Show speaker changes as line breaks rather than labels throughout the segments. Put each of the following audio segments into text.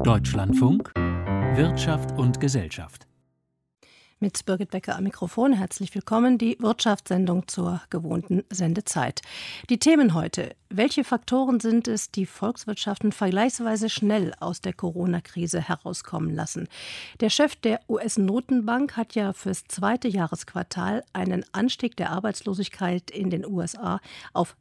Deutschlandfunk Wirtschaft und Gesellschaft.
Mit Birgit Becker am Mikrofon. Herzlich willkommen, die Wirtschaftssendung zur gewohnten Sendezeit. Die Themen heute. Welche Faktoren sind es, die Volkswirtschaften vergleichsweise schnell aus der Corona-Krise herauskommen lassen? Der Chef der US-Notenbank hat ja fürs zweite Jahresquartal einen Anstieg der Arbeitslosigkeit in den USA auf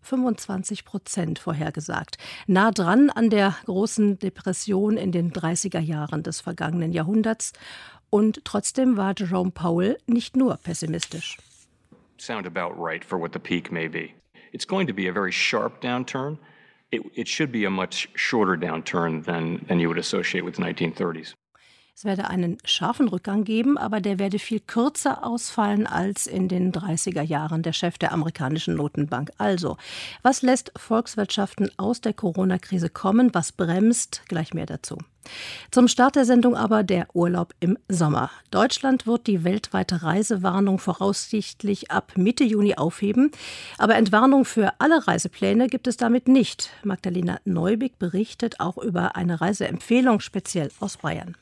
25% vorhergesagt. Nah dran an der großen Depression in den 30er Jahren des vergangenen Jahrhunderts. Und trotzdem war Jerome Powell nicht nur pessimistisch.
Sound about right for what the peak may be. It's going to be a very sharp downturn. It should be a much shorter downturn than you would associate with the 1930s.
Es werde einen scharfen Rückgang geben, aber der werde viel kürzer ausfallen als in den 30er Jahren, der Chef der amerikanischen Notenbank. Also, was lässt Volkswirtschaften aus der Corona-Krise kommen? Was bremst? Gleich mehr dazu. Zum Start der Sendung aber der Urlaub im Sommer. Deutschland wird die weltweite Reisewarnung voraussichtlich ab Mitte Juni aufheben. Aber Entwarnung für alle Reisepläne gibt es damit nicht. Magdalena Neubig berichtet auch über eine Reiseempfehlung speziell aus Bayern.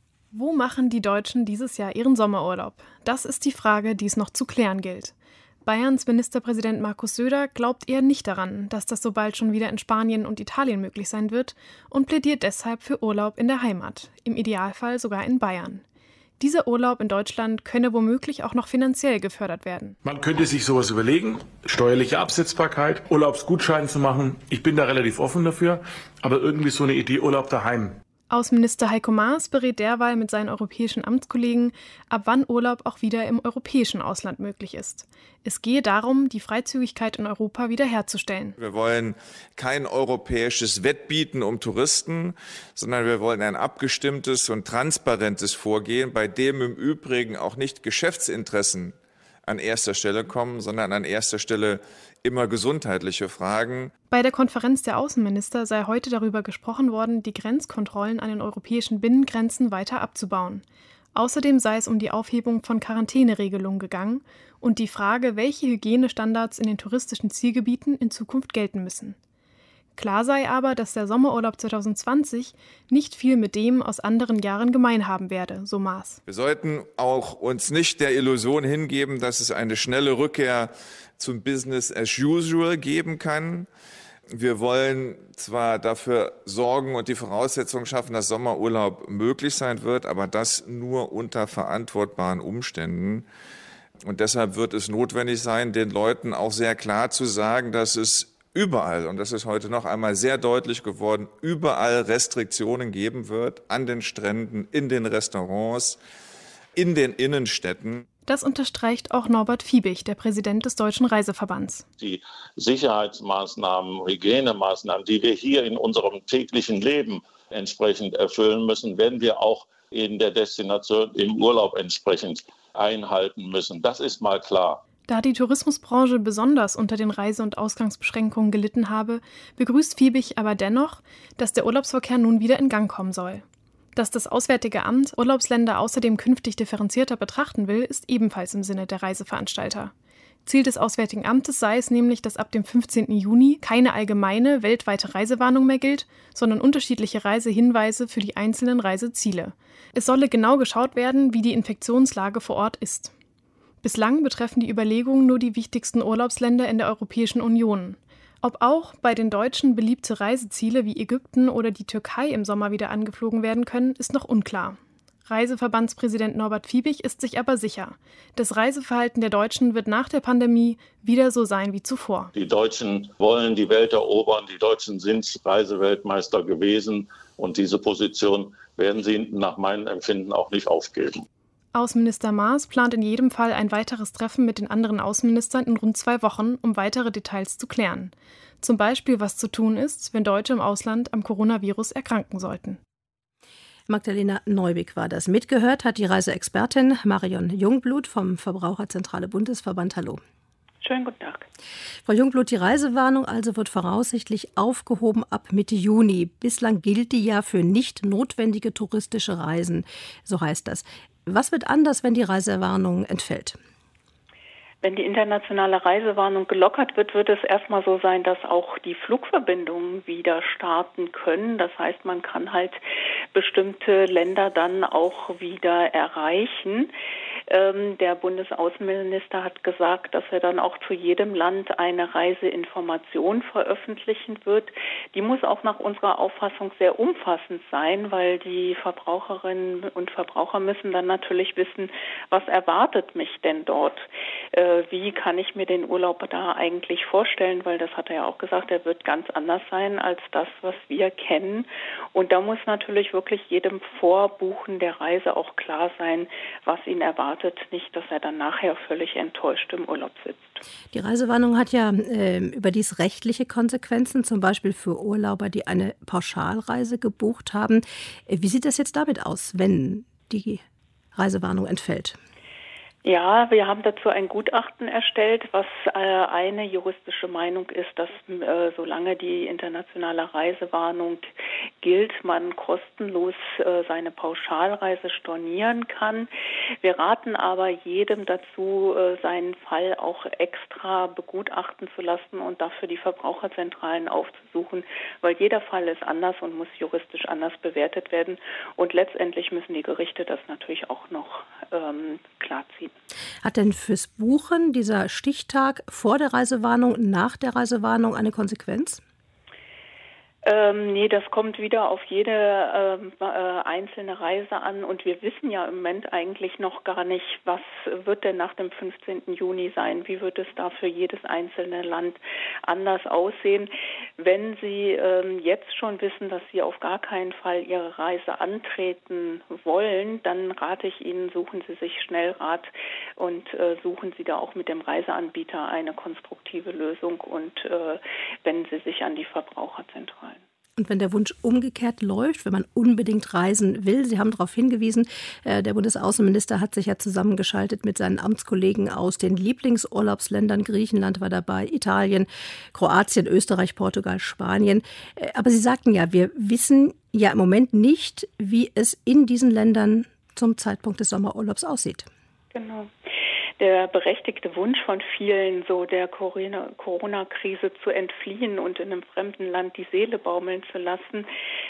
Wo machen die Deutschen dieses Jahr ihren Sommerurlaub? Das ist die Frage, die es noch zu klären gilt. Bayerns Ministerpräsident Markus Söder glaubt eher nicht daran, dass das so bald schon wieder in Spanien und Italien möglich sein wird und plädiert deshalb für Urlaub in der Heimat, im Idealfall sogar in Bayern. Dieser Urlaub in Deutschland könne womöglich auch noch finanziell gefördert werden.
Man könnte sich sowas überlegen, steuerliche Absetzbarkeit, Urlaubsgutschein zu machen. Ich bin da relativ offen dafür, aber irgendwie so eine Idee Urlaub daheim.
Außenminister Heiko Maas berät derweil mit seinen europäischen Amtskollegen, ab wann Urlaub auch wieder im europäischen Ausland möglich ist. Es gehe darum, die Freizügigkeit in Europa wiederherzustellen.
Wir wollen kein europäisches Wettbieten um Touristen, sondern wir wollen ein abgestimmtes und transparentes Vorgehen, bei dem im Übrigen auch nicht Geschäftsinteressen an erster Stelle kommen, sondern an erster Stelle immer gesundheitliche Fragen.
Bei der Konferenz der Außenminister sei heute darüber gesprochen worden, die Grenzkontrollen an den europäischen Binnengrenzen weiter abzubauen. Außerdem sei es um die Aufhebung von Quarantäneregelungen gegangen und die Frage, welche Hygienestandards in den touristischen Zielgebieten in Zukunft gelten müssen. Klar sei aber, dass der Sommerurlaub 2020 nicht viel mit dem aus anderen Jahren gemein haben werde, so Maas.
Wir sollten auch uns nicht der Illusion hingeben, dass es eine schnelle Rückkehr zum Business as usual geben kann. Wir wollen zwar dafür sorgen und die Voraussetzungen schaffen, dass Sommerurlaub möglich sein wird, aber das nur unter verantwortbaren Umständen. Und deshalb wird es notwendig sein, den Leuten auch sehr klar zu sagen, dass es überall, und das ist heute noch einmal sehr deutlich geworden, überall Restriktionen geben wird, an den Stränden, in den Restaurants, in den Innenstädten.
Das unterstreicht auch Norbert Fiebig, der Präsident des Deutschen Reiseverbands.
Die Sicherheitsmaßnahmen, Hygienemaßnahmen, die wir hier in unserem täglichen Leben entsprechend erfüllen müssen, werden wir auch in der Destination im Urlaub entsprechend einhalten müssen. Das ist mal klar.
Da die Tourismusbranche besonders unter den Reise- und Ausgangsbeschränkungen gelitten habe, begrüßt Fiebig aber dennoch, dass der Urlaubsverkehr nun wieder in Gang kommen soll. Dass das Auswärtige Amt Urlaubsländer außerdem künftig differenzierter betrachten will, ist ebenfalls im Sinne der Reiseveranstalter. Ziel des Auswärtigen Amtes sei es nämlich, dass ab dem 15. Juni keine allgemeine weltweite Reisewarnung mehr gilt, sondern unterschiedliche Reisehinweise für die einzelnen Reiseziele. Es solle genau geschaut werden, wie die Infektionslage vor Ort ist. Bislang betreffen die Überlegungen nur die wichtigsten Urlaubsländer in der Europäischen Union. Ob auch bei den Deutschen beliebte Reiseziele wie Ägypten oder die Türkei im Sommer wieder angeflogen werden können, ist noch unklar. Reiseverdandspräsident Norbert Fiebig ist sich aber sicher, das Reiseverhalten der Deutschen wird nach der Pandemie wieder so sein wie zuvor.
Die Deutschen wollen die Welt erobern, die Deutschen sind Reiseweltmeister gewesen und diese Position werden sie nach meinem Empfinden auch nicht aufgeben.
Außenminister Maas plant in jedem Fall ein weiteres Treffen mit den anderen Außenministern in rund 2 Wochen, um weitere Details zu klären. Zum Beispiel, was zu tun ist, wenn Deutsche im Ausland am Coronavirus erkranken sollten.
Magdalena Neubig war das. Mitgehört hat die Reiseexpertin Marion Jungblut vom Verbraucherzentrale Bundesverband. Hallo.
Schönen guten Tag.
Frau Jungblut, die Reisewarnung also wird voraussichtlich aufgehoben ab Mitte Juni. Bislang gilt die ja für nicht notwendige touristische Reisen, so heißt das. Was wird anders, wenn die Reisewarnung entfällt?
Wenn die internationale Reisewarnung gelockert wird, wird es erstmal so sein, dass auch die Flugverbindungen wieder starten können. Das heißt, man kann halt bestimmte Länder dann auch wieder erreichen. Der Bundesaußenminister hat gesagt, dass er dann auch zu jedem Land eine Reiseinformation veröffentlichen wird. Die muss auch nach unserer Auffassung sehr umfassend sein, weil die Verbraucherinnen und Verbraucher müssen dann natürlich wissen, was erwartet mich denn dort? Wie kann ich mir den Urlaub da eigentlich vorstellen? Weil das hat er ja auch gesagt, er wird ganz anders sein als das, was wir kennen. Und da muss natürlich wirklich jedem Vorbuchen der Reise auch klar sein, was ihn erwartet. Nicht, dass er dann nachher völlig enttäuscht im Urlaub sitzt.
Die Reisewarnung hat ja überdies rechtliche Konsequenzen, zum Beispiel für Urlauber, die eine Pauschalreise gebucht haben. Wie sieht das jetzt damit aus, wenn die Reisewarnung entfällt?
Ja, wir haben dazu ein Gutachten erstellt, was eine juristische Meinung ist, dass solange die internationale Reisewarnung gilt, man kostenlos seine Pauschalreise stornieren kann. Wir raten aber jedem dazu, seinen Fall auch extra begutachten zu lassen und dafür die Verbraucherzentralen aufzusuchen, weil jeder Fall ist anders und muss juristisch anders bewertet werden. Und letztendlich müssen die Gerichte das natürlich auch noch klarziehen.
Hat denn fürs Buchen dieser Stichtag vor der Reisewarnung, nach der Reisewarnung eine Konsequenz?
Nee, das kommt wieder auf jede einzelne Reise an und wir wissen ja im Moment eigentlich noch gar nicht, was wird denn nach dem 15. Juni sein, wie wird es da für jedes einzelne Land anders aussehen. Wenn Sie jetzt schon wissen, dass Sie auf gar keinen Fall Ihre Reise antreten wollen, dann rate ich Ihnen, suchen Sie sich schnell Rat und suchen Sie da auch mit dem Reiseanbieter eine konstruktive Lösung und wenden Sie sich an die Verbraucherzentralen.
Und wenn der Wunsch umgekehrt läuft, wenn man unbedingt reisen will, Sie haben darauf hingewiesen, der Bundesaußenminister hat sich ja zusammengeschaltet mit seinen Amtskollegen aus den Lieblingsurlaubsländern. Griechenland war dabei, Italien, Kroatien, Österreich, Portugal, Spanien. Aber Sie sagten ja, wir wissen ja im Moment nicht, wie es in diesen Ländern zum Zeitpunkt des Sommerurlaubs aussieht.
Genau. Der berechtigte Wunsch von vielen, so der Corona-Krise zu entfliehen und in einem fremden Land die Seele baumeln zu lassen,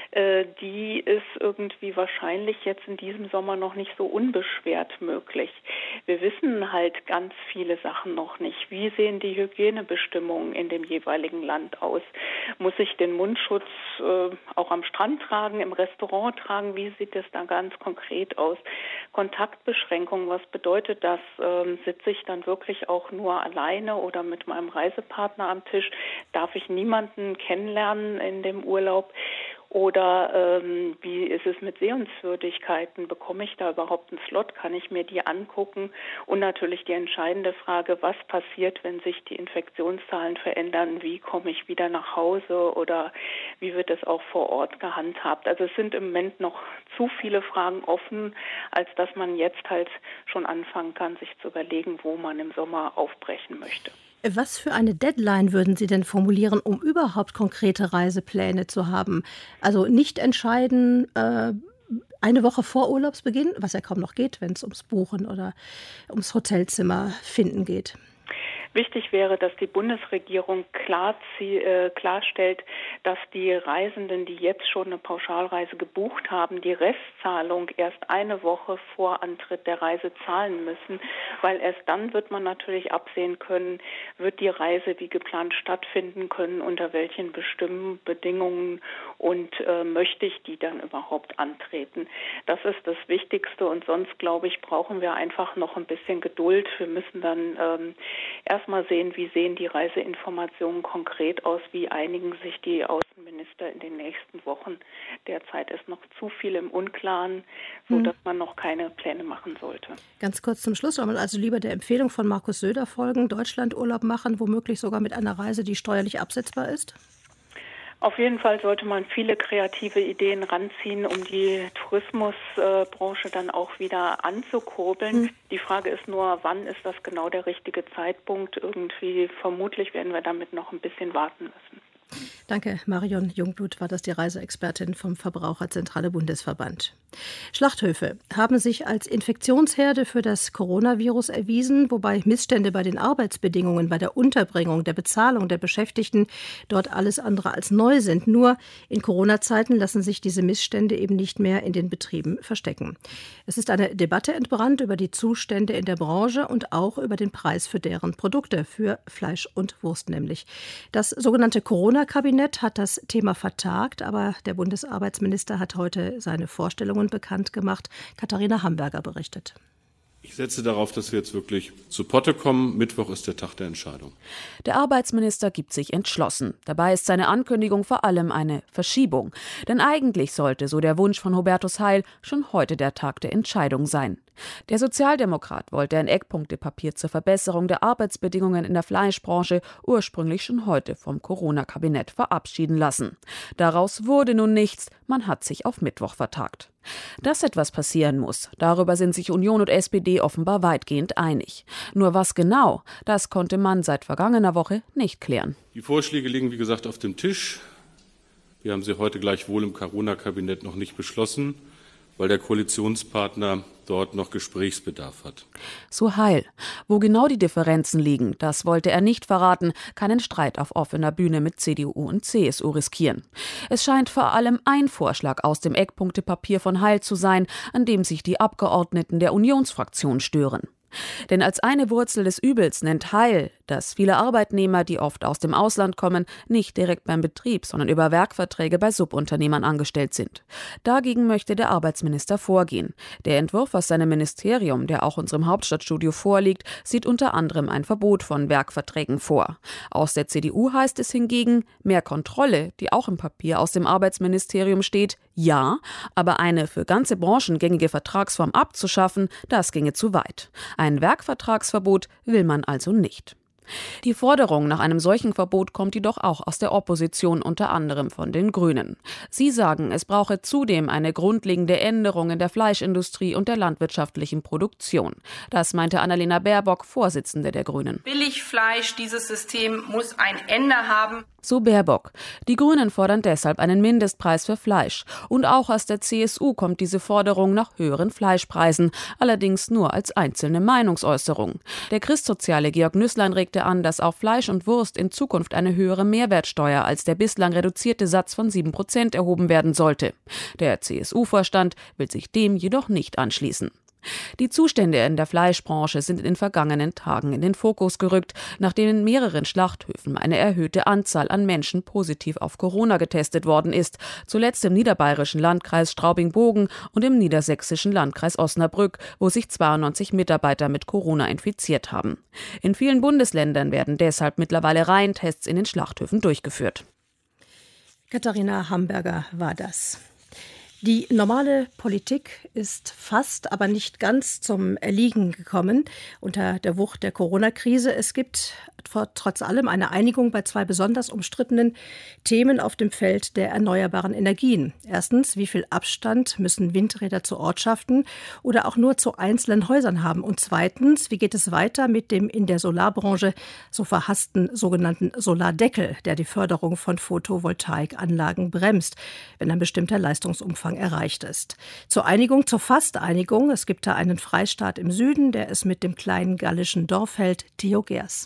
die ist irgendwie wahrscheinlich jetzt in diesem Sommer noch nicht so unbeschwert möglich. Wir wissen halt ganz viele Sachen noch nicht. Wie sehen die Hygienebestimmungen in dem jeweiligen Land aus? Muss ich den Mundschutz auch am Strand tragen, im Restaurant tragen? Wie sieht es da ganz konkret aus? Kontaktbeschränkungen, was bedeutet das? Sitze ich dann wirklich auch nur alleine oder mit meinem Reisepartner am Tisch? Darf ich niemanden kennenlernen in dem Urlaub? Oder wie ist es mit Sehenswürdigkeiten? Bekomme ich da überhaupt einen Slot? Kann ich mir die angucken? Und natürlich die entscheidende Frage, was passiert, wenn sich die Infektionszahlen verändern? Wie komme ich wieder nach Hause oder wie wird es auch vor Ort gehandhabt? Also es sind im Moment noch zu viele Fragen offen, als dass man jetzt halt schon anfangen kann, sich zu überlegen, wo man im Sommer aufbrechen möchte.
Was für eine Deadline würden Sie denn formulieren, um überhaupt konkrete Reisepläne zu haben? Also nicht entscheiden eine Woche vor Urlaubsbeginn, was ja kaum noch geht, wenn es ums Buchen oder ums Hotelzimmer finden geht.
Wichtig wäre, dass die Bundesregierung klarstellt, dass die Reisenden, die jetzt schon eine Pauschalreise gebucht haben, die Restzahlung erst eine Woche vor Antritt der Reise zahlen müssen, weil erst dann wird man natürlich absehen können, wird die Reise wie geplant stattfinden können, unter welchen bestimmten Bedingungen und möchte ich die dann überhaupt antreten. Das ist das Wichtigste und sonst, glaube ich, brauchen wir einfach noch ein bisschen Geduld. Wir müssen dann erstmal sehen, wie sehen die Reiseinformationen konkret aus, wie einigen sich die Außenminister in den nächsten Wochen. Derzeit ist noch zu viel im Unklaren, sodass man noch keine Pläne machen sollte.
Ganz kurz zum Schluss, soll man also lieber der Empfehlung von Markus Söder folgen, Deutschlandurlaub machen, womöglich sogar mit einer Reise, die steuerlich absetzbar ist?
Auf jeden Fall sollte man viele kreative Ideen ranziehen, um die Tourismusbranche dann auch wieder anzukurbeln. Die Frage ist nur, wann ist das genau der richtige Zeitpunkt? Irgendwie vermutlich werden wir damit noch ein bisschen warten müssen.
Danke, Marion Jungblut war das, die Reiseexpertin vom Verbraucherzentrale Bundesverband. Schlachthöfe haben sich als Infektionsherde für das Coronavirus erwiesen, wobei Missstände bei den Arbeitsbedingungen, bei der Unterbringung, der Bezahlung der Beschäftigten dort alles andere als neu sind. Nur in Corona-Zeiten lassen sich diese Missstände eben nicht mehr in den Betrieben verstecken. Es ist eine Debatte entbrannt über die Zustände in der Branche und auch über den Preis für deren Produkte, für Fleisch und Wurst nämlich. Das sogenannte Corona-Kabinett hat das Thema vertagt, aber der Bundesarbeitsminister hat heute seine Vorstellungen bekannt gemacht. Katharina Hamburger berichtet.
Ich setze darauf, dass wir jetzt wirklich zu Potte kommen. Mittwoch ist der Tag der Entscheidung.
Der Arbeitsminister gibt sich entschlossen. Dabei ist seine Ankündigung vor allem eine Verschiebung. Denn eigentlich sollte, so der Wunsch von Hubertus Heil, schon heute der Tag der Entscheidung sein. Der Sozialdemokrat wollte ein Eckpunktepapier zur Verbesserung der Arbeitsbedingungen in der Fleischbranche ursprünglich schon heute vom Corona-Kabinett verabschieden lassen. Daraus wurde nun nichts, man hat sich auf Mittwoch vertagt. Dass etwas passieren muss, darüber sind sich Union und SPD offenbar weitgehend einig. Nur was genau, das konnte man seit vergangener Woche nicht klären.
Die Vorschläge liegen, wie gesagt, auf dem Tisch. Wir haben sie heute gleichwohl im Corona-Kabinett noch nicht beschlossen, weil der Koalitionspartner dort noch Gesprächsbedarf hat.
So Heil. Wo genau die Differenzen liegen, das wollte er nicht verraten, keinen Streit auf offener Bühne mit CDU und CSU riskieren. Es scheint vor allem ein Vorschlag aus dem Eckpunktepapier von Heil zu sein, an dem sich die Abgeordneten der Unionsfraktion stören. Denn als eine Wurzel des Übels nennt Heil, dass viele Arbeitnehmer, die oft aus dem Ausland kommen, nicht direkt beim Betrieb, sondern über Werkverträge bei Subunternehmern angestellt sind. Dagegen möchte der Arbeitsminister vorgehen. Der Entwurf aus seinem Ministerium, der auch unserem Hauptstadtstudio vorliegt, sieht unter anderem ein Verbot von Werkverträgen vor. Aus der CDU heißt es hingegen, mehr Kontrolle, die auch im Papier aus dem Arbeitsministerium steht, ja, aber eine für ganze Branchen gängige Vertragsform abzuschaffen, das ginge zu weit. Ein Werkvertragsverbot will man also nicht. Die Forderung nach einem solchen Verbot kommt jedoch auch aus der Opposition, unter anderem von den Grünen. Sie sagen, es brauche zudem eine grundlegende Änderung in der Fleischindustrie und der landwirtschaftlichen Produktion. Das meinte Annalena Baerbock, Vorsitzende der Grünen.
Billigfleisch, dieses System muss ein Ende haben.
So Baerbock. Die Grünen fordern deshalb einen Mindestpreis für Fleisch. Und auch aus der CSU kommt diese Forderung nach höheren Fleischpreisen, allerdings nur als einzelne Meinungsäußerung. Der Christsoziale Georg Nüßlein regte an, dass auf Fleisch und Wurst in Zukunft eine höhere Mehrwertsteuer als der bislang reduzierte Satz von 7% erhoben werden sollte. Der CSU-Vorstand will sich dem jedoch nicht anschließen. Die Zustände in der Fleischbranche sind in den vergangenen Tagen in den Fokus gerückt, nachdem in mehreren Schlachthöfen eine erhöhte Anzahl an Menschen positiv auf Corona getestet worden ist, zuletzt im niederbayerischen Landkreis Straubing-Bogen und im niedersächsischen Landkreis Osnabrück, wo sich 92 Mitarbeiter mit Corona infiziert haben. In vielen Bundesländern werden deshalb mittlerweile Reihentests in den Schlachthöfen durchgeführt.
Katharina Hamburger war das. Die normale Politik ist fast, aber nicht ganz zum Erliegen gekommen unter der Wucht der Corona-Krise. Es gibt trotz allem eine Einigung bei zwei besonders umstrittenen Themen auf dem Feld der erneuerbaren Energien. Erstens, wie viel Abstand müssen Windräder zu Ortschaften oder auch nur zu einzelnen Häusern haben? Und zweitens, wie geht es weiter mit dem in der Solarbranche so verhassten sogenannten Solardeckel, der die Förderung von Photovoltaikanlagen bremst, wenn ein bestimmter Leistungsumfang erreicht ist? Zur Einigung, zur Fast-Einigung. Es gibt da einen Freistaat im Süden, der es mit dem kleinen gallischen Dorf hält, Theo Gers.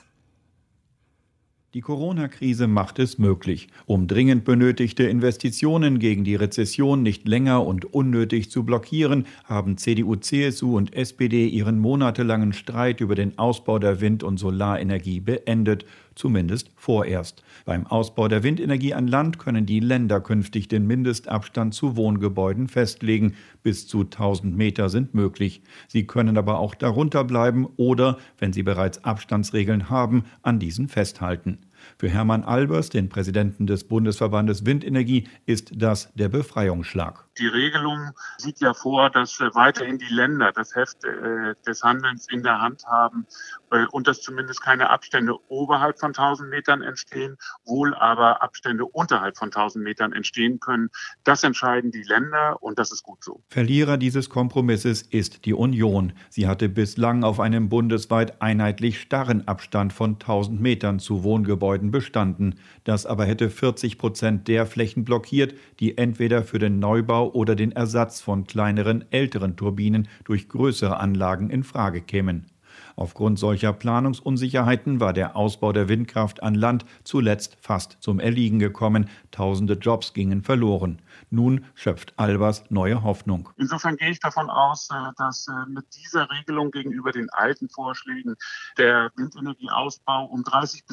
Die Corona-Krise macht es möglich, um dringend benötigte Investitionen gegen die Rezession nicht länger und unnötig zu blockieren, haben CDU, CSU und SPD ihren monatelangen Streit über den Ausbau der Wind- und Solarenergie beendet, zumindest vorerst. Beim Ausbau der Windenergie an Land können die Länder künftig den Mindestabstand zu Wohngebäuden festlegen. Bis zu 1000 Meter sind möglich. Sie können aber auch darunter bleiben oder, wenn sie bereits Abstandsregeln haben, an diesen festhalten. Für Hermann Albers, den Präsidenten des Bundesverbandes Windenergie, ist das der Befreiungsschlag.
Die Regelung sieht ja vor, dass weiterhin die Länder das Heft des Handelns in der Hand haben und dass zumindest keine Abstände oberhalb von 1000 Metern entstehen, wohl aber Abstände unterhalb von 1000 Metern entstehen können. Das entscheiden die Länder und das ist gut so.
Verlierer dieses Kompromisses ist die Union. Sie hatte bislang auf einem bundesweit einheitlich starren Abstand von 1000 Metern zu Wohngebäuden bestanden. Das aber hätte 40% der Flächen blockiert, die entweder für den Neubau oder den Ersatz von kleineren, älteren Turbinen durch größere Anlagen in Frage kämen. Aufgrund solcher Planungsunsicherheiten war der Ausbau der Windkraft an Land zuletzt fast zum Erliegen gekommen. Tausende Jobs gingen verloren. Nun schöpft Albers neue Hoffnung.
Insofern gehe ich davon aus, dass mit dieser Regelung gegenüber den alten Vorschlägen der Windenergieausbau um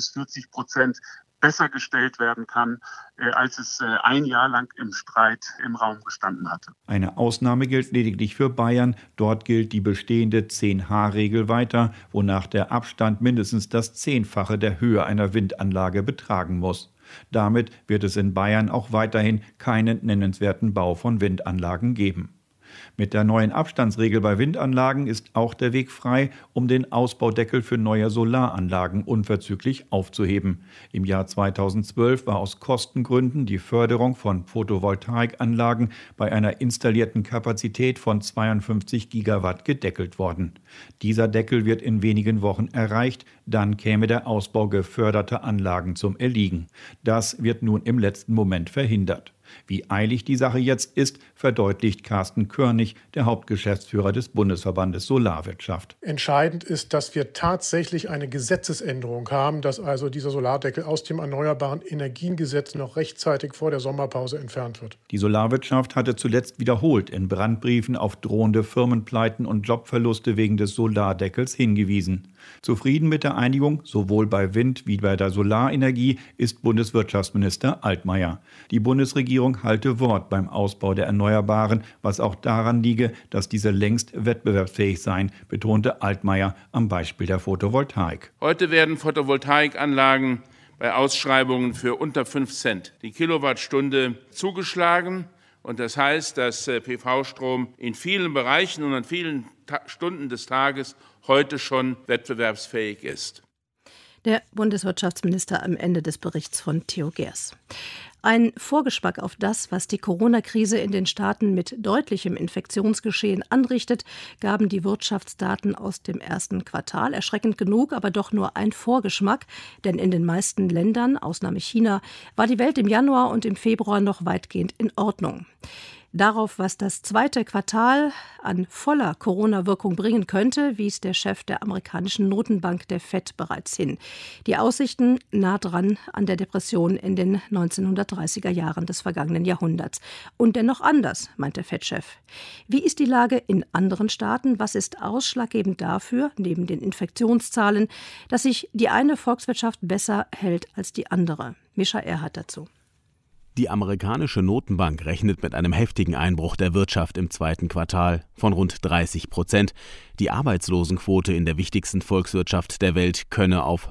30-40% besser gestellt werden kann, als es ein Jahr lang im Streit im Raum gestanden hatte.
Eine Ausnahme gilt lediglich für Bayern. Dort gilt die bestehende 10H-Regel weiter, wonach der Abstand mindestens das 10-fache der Höhe einer Windanlage betragen muss. Damit wird es in Bayern auch weiterhin keinen nennenswerten Bau von Windanlagen geben. Mit der neuen Abstandsregel bei Windanlagen ist auch der Weg frei, um den Ausbaudeckel für neue Solaranlagen unverzüglich aufzuheben. Im Jahr 2012 war aus Kostengründen die Förderung von Photovoltaikanlagen bei einer installierten Kapazität von 52 Gigawatt gedeckelt worden. Dieser Deckel wird in wenigen Wochen erreicht, dann käme der Ausbau geförderter Anlagen zum Erliegen. Das wird nun im letzten Moment verhindert. Wie eilig die Sache jetzt ist, verdeutlicht Carsten Körnig, der Hauptgeschäftsführer des Bundesverbandes Solarwirtschaft.
Entscheidend ist, dass wir tatsächlich eine Gesetzesänderung haben, dass also dieser Solardeckel aus dem Erneuerbaren Energiengesetz noch rechtzeitig vor der Sommerpause entfernt wird.
Die Solarwirtschaft hatte zuletzt wiederholt in Brandbriefen auf drohende Firmenpleiten und Jobverluste wegen des Solardeckels hingewiesen. Zufrieden mit der Einigung, sowohl bei Wind- wie bei der Solarenergie, ist Bundeswirtschaftsminister Altmaier. Die Bundesregierung halte Wort beim Ausbau der Erneuerbaren, was auch daran liege, dass diese längst wettbewerbsfähig seien, betonte Altmaier am Beispiel der Photovoltaik.
Heute werden Photovoltaikanlagen bei Ausschreibungen für unter 5 Cent die Kilowattstunde zugeschlagen. Und das heißt, dass PV-Strom in vielen Bereichen und an vielen Stunden des Tages heute schon wettbewerbsfähig ist.
Der Bundeswirtschaftsminister am Ende des Berichts von Theo Geers. Ein Vorgeschmack auf das, was die Corona-Krise in den Staaten mit deutlichem Infektionsgeschehen anrichtet, gaben die Wirtschaftsdaten aus dem ersten Quartal. Erschreckend genug, aber doch nur ein Vorgeschmack, denn in den meisten Ländern, Ausnahme China, war die Welt im Januar und im Februar noch weitgehend in Ordnung. Darauf, was das zweite Quartal an voller Corona-Wirkung bringen könnte, wies der Chef der amerikanischen Notenbank, der FED, bereits hin. Die Aussichten nah dran an der Depression in den 1930er Jahren des vergangenen Jahrhunderts. Und dennoch anders, meint der FED-Chef. Wie ist die Lage in anderen Staaten? Was ist ausschlaggebend dafür, neben den Infektionszahlen, dass sich die eine Volkswirtschaft besser hält als die andere? Mischa Erhardt dazu.
Die amerikanische Notenbank rechnet mit einem heftigen Einbruch der Wirtschaft im zweiten Quartal von rund 30%. Die Arbeitslosenquote in der wichtigsten Volkswirtschaft der Welt könne auf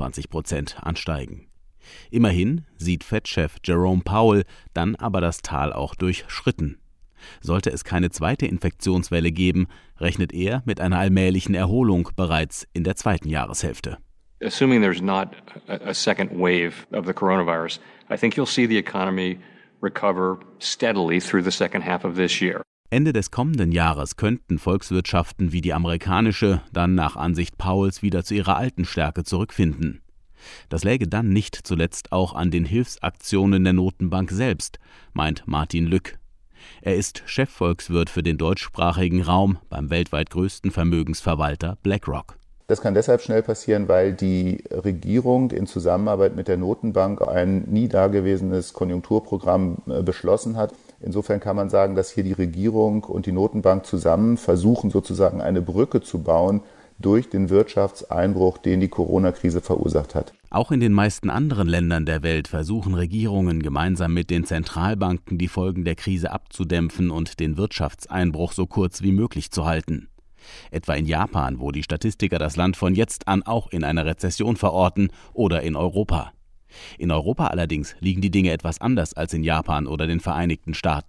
25% ansteigen. Immerhin sieht Fed-Chef Jerome Powell dann aber das Tal auch durchschritten. Sollte es keine zweite Infektionswelle geben, rechnet er mit einer allmählichen Erholung bereits in der zweiten Jahreshälfte.
Assuming there's not a second wave of the coronavirus, I think you'll see the economy recover steadily through the second half of this year.
Ende des kommenden Jahres könnten Volkswirtschaften wie die amerikanische dann nach Ansicht Powells wieder zu ihrer alten Stärke zurückfinden. Das läge dann nicht zuletzt auch an den Hilfsaktionen der Notenbank selbst, meint Martin Lück. Er ist Chefvolkswirt für den deutschsprachigen Raum beim weltweit größten Vermögensverwalter BlackRock.
Das kann deshalb schnell passieren, weil die Regierung in Zusammenarbeit mit der Notenbank ein nie dagewesenes Konjunkturprogramm beschlossen hat. Insofern kann man sagen, dass hier die Regierung und die Notenbank zusammen versuchen, sozusagen eine Brücke zu bauen durch den Wirtschaftseinbruch, den die Corona-Krise verursacht hat.
Auch in den meisten anderen Ländern der Welt versuchen Regierungen gemeinsam mit den Zentralbanken die Folgen der Krise abzudämpfen und den Wirtschaftseinbruch so kurz wie möglich zu halten. Etwa in Japan, wo die Statistiker das Land von jetzt an auch in eine Rezession verorten, oder in Europa. In Europa allerdings liegen die Dinge etwas anders als in Japan oder den Vereinigten Staaten.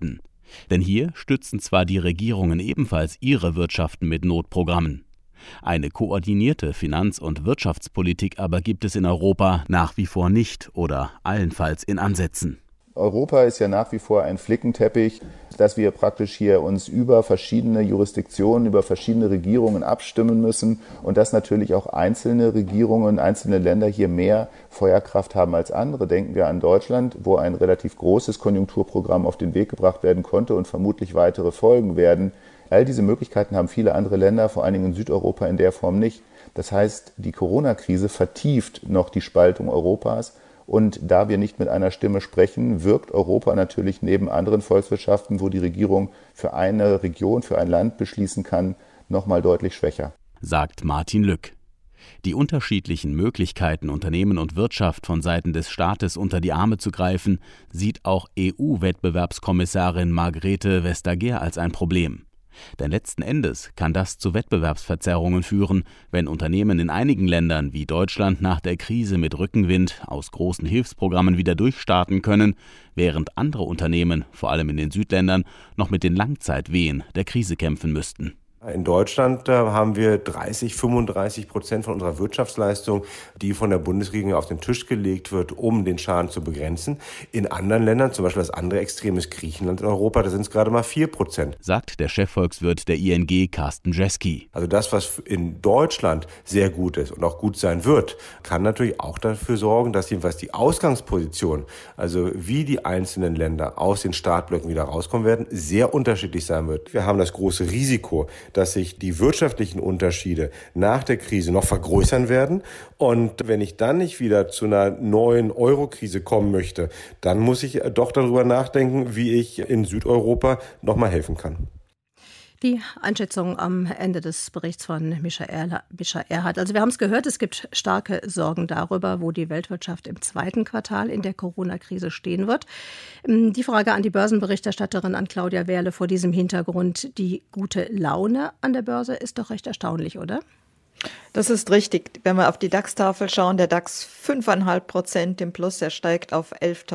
Denn hier stützen zwar die Regierungen ebenfalls ihre Wirtschaften mit Notprogrammen. Eine koordinierte Finanz- und Wirtschaftspolitik aber gibt es in Europa nach wie vor nicht oder allenfalls in Ansätzen.
Europa ist ja nach wie vor ein Flickenteppich, dass wir praktisch hier uns über verschiedene Jurisdiktionen, über verschiedene Regierungen abstimmen müssen und dass natürlich auch einzelne Regierungen, einzelne Länder hier mehr Feuerkraft haben als andere. Denken wir an Deutschland, wo ein relativ großes Konjunkturprogramm auf den Weg gebracht werden konnte und vermutlich weitere folgen werden. All diese Möglichkeiten haben viele andere Länder, vor allen Dingen in Südeuropa, in der Form nicht. Das heißt, die Corona-Krise vertieft noch die Spaltung Europas. Und da wir nicht mit einer Stimme sprechen, wirkt Europa natürlich neben anderen Volkswirtschaften, wo die Regierung für eine Region, für ein Land beschließen kann, nochmal deutlich schwächer.
Sagt Martin Lück. Die unterschiedlichen Möglichkeiten, Unternehmen und Wirtschaft von Seiten des Staates unter die Arme zu greifen, sieht auch EU-Wettbewerbskommissarin Margrethe Vestager als ein Problem. Denn letzten Endes kann das zu Wettbewerbsverzerrungen führen, wenn Unternehmen in einigen Ländern wie Deutschland nach der Krise mit Rückenwind aus großen Hilfsprogrammen wieder durchstarten können, während andere Unternehmen, vor allem in den Südländern, noch mit den Langzeitwehen der Krise kämpfen müssten.
In Deutschland haben wir 35% von unserer Wirtschaftsleistung, die von der Bundesregierung auf den Tisch gelegt wird, um den Schaden zu begrenzen. In anderen Ländern, zum Beispiel das andere Extrem ist Griechenland in Europa, da sind es gerade mal 4%.
Sagt der Chefvolkswirt der ING, Carsten Jeski.
Also das, was in Deutschland sehr gut ist und auch gut sein wird, kann natürlich auch dafür sorgen, dass jedenfalls die Ausgangsposition, also wie die einzelnen Länder aus den Startblöcken wieder rauskommen werden, sehr unterschiedlich sein wird. Wir haben das große Risiko, dass sich die wirtschaftlichen Unterschiede nach der Krise noch vergrößern werden. Und wenn ich dann nicht wieder zu einer neuen Euro-Krise kommen möchte, dann muss ich doch darüber nachdenken, wie ich in Südeuropa nochmal helfen kann.
Die Einschätzung am Ende des Berichts von Mischa Erhardt. Also wir haben es gehört, es gibt starke Sorgen darüber, wo die Weltwirtschaft im zweiten Quartal in der Corona-Krise stehen wird. Die Frage an die Börsenberichterstatterin, an Claudia Wehrle, vor diesem Hintergrund: Die gute Laune an der Börse ist doch recht erstaunlich, oder?
Das ist richtig. Wenn wir auf die DAX-Tafel schauen, der DAX 5,5% im Plus, er steigt auf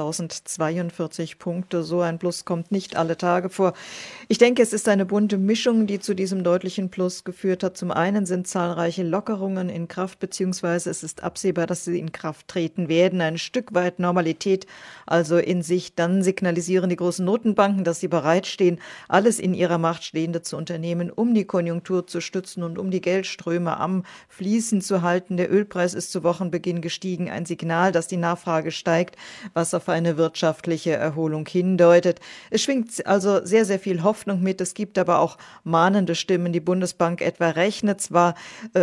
11.042 Punkte. So ein Plus kommt nicht alle Tage vor. Ich denke, es ist eine bunte Mischung, die zu diesem deutlichen Plus geführt hat. Zum einen sind zahlreiche Lockerungen in Kraft, beziehungsweise es ist absehbar, dass sie in Kraft treten werden. Ein Stück weit Normalität also in sich. Dann signalisieren die großen Notenbanken, dass sie bereitstehen, alles in ihrer Macht Stehende zu unternehmen, um die Konjunktur zu stützen und um die Geldströme am Fließen zu halten. Der Ölpreis ist zu Wochenbeginn gestiegen, ein Signal, dass die Nachfrage steigt, was auf eine wirtschaftliche Erholung hindeutet. Es schwingt also sehr, sehr viel Hoffnung mit. Es gibt aber auch mahnende Stimmen. Die Bundesbank etwa rechnet zwar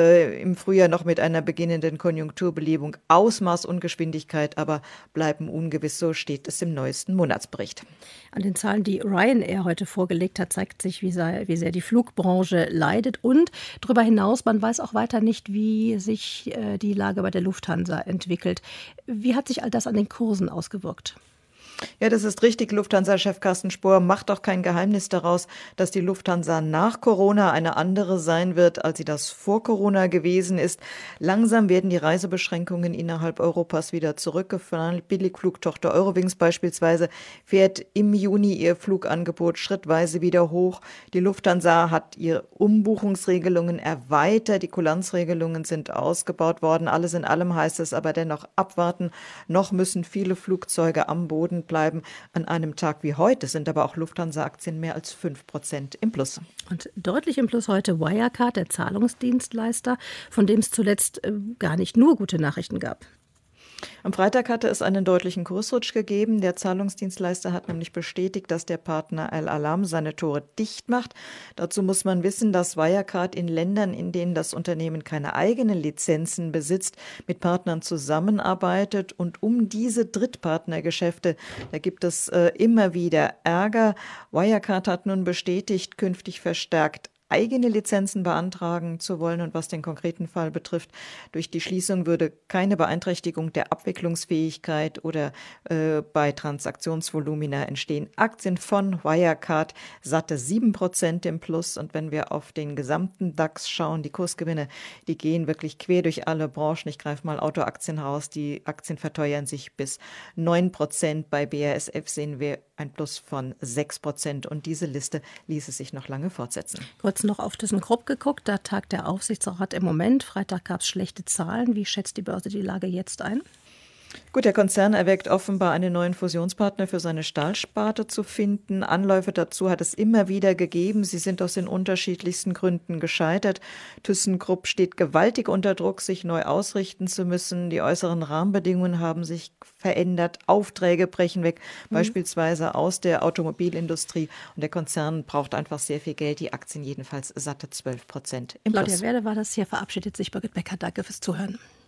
im Frühjahr noch mit einer beginnenden Konjunkturbelebung. Ausmaß und Geschwindigkeit aber bleiben ungewiss. So steht es im neuesten Monatsbericht.
An den Zahlen, die Ryanair heute vorgelegt hat, zeigt sich, wie sehr die Flugbranche leidet. Und darüber hinaus, man weiß auch weiter nicht, wie sich die Lage bei der Lufthansa entwickelt. Wie hat sich all das an den Kursen ausgewirkt?
Ja, das ist richtig. Lufthansa-Chef Carsten Spohr macht auch kein Geheimnis daraus, dass die Lufthansa nach Corona eine andere sein wird, als sie das vor Corona gewesen ist. Langsam werden die Reisebeschränkungen innerhalb Europas wieder zurückgefahren. Billigflugtochter Eurowings beispielsweise fährt im Juni ihr Flugangebot schrittweise wieder hoch. Die Lufthansa hat ihre Umbuchungsregelungen erweitert. Die Kulanzregelungen sind ausgebaut worden. Alles in allem heißt es aber dennoch abwarten. Noch müssen viele Flugzeuge am Boden bleiben. An einem Tag wie heute sind aber auch Lufthansa-Aktien mehr als 5% im Plus.
Und deutlich im Plus heute Wirecard, der Zahlungsdienstleister, von dem es zuletzt gar nicht nur gute Nachrichten gab.
Am Freitag hatte es einen deutlichen Kursrutsch gegeben. Der Zahlungsdienstleister hat nämlich bestätigt, dass der Partner Al-Alam seine Tore dicht macht. Dazu muss man wissen, dass Wirecard in Ländern, in denen das Unternehmen keine eigenen Lizenzen besitzt, mit Partnern zusammenarbeitet. Und um diese Drittpartnergeschäfte, da gibt es immer wieder Ärger. Wirecard hat nun bestätigt, künftig verstärkt eigene Lizenzen beantragen zu wollen. Und was den konkreten Fall betrifft, durch die Schließung würde keine Beeinträchtigung der Abwicklungsfähigkeit oder bei Transaktionsvolumina entstehen. Aktien von Wirecard satte 7% im Plus. Und wenn wir auf den gesamten DAX schauen, die Kursgewinne, die gehen wirklich quer durch alle Branchen. Ich greife mal Autoaktien raus. Die Aktien verteuern sich bis 9%. Bei BASF sehen wir ein Plus von 6%. Und diese Liste ließe sich noch lange fortsetzen.
Kurz noch auf ThyssenKrupp geguckt, da tagt der Aufsichtsrat im Moment. Freitag gab es schlechte Zahlen. Wie schätzt die Börse die Lage jetzt ein?
Gut, der Konzern erwägt offenbar, einen neuen Fusionspartner für seine Stahlsparte zu finden. Anläufe dazu hat es immer wieder gegeben. Sie sind aus den unterschiedlichsten Gründen gescheitert. ThyssenKrupp steht gewaltig unter Druck, sich neu ausrichten zu müssen. Die äußeren Rahmenbedingungen haben sich verändert. Aufträge brechen weg, beispielsweise aus der Automobilindustrie. Und der Konzern braucht einfach sehr viel Geld. Die Aktien jedenfalls satte 12% im Plus.
Claudia Werde war das hier. Verabschiedet sich Birgit Becker. Danke fürs Zuhören.